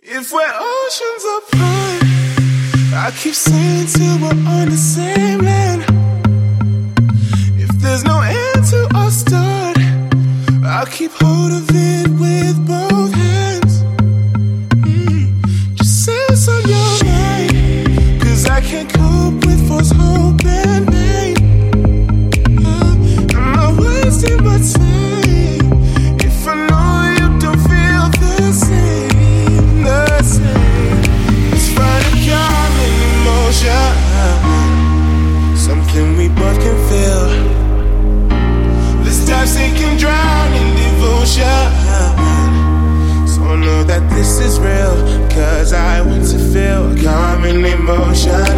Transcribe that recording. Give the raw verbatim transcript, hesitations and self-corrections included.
If we're oceans apart, I keep saying till we're on the same land. If there's no end to our start, I'll keep hold of it with both hands. mm. Just say what's on your mind, cause I can't cope with false hope and pain. uh, I'm not wasting my time if I know you don't feel the same, the same. Let's find a calm in emotion, something we both can feel. Let's dive, sink and drown in devotion, so know that this is real, cause I want to feel calm in emotion.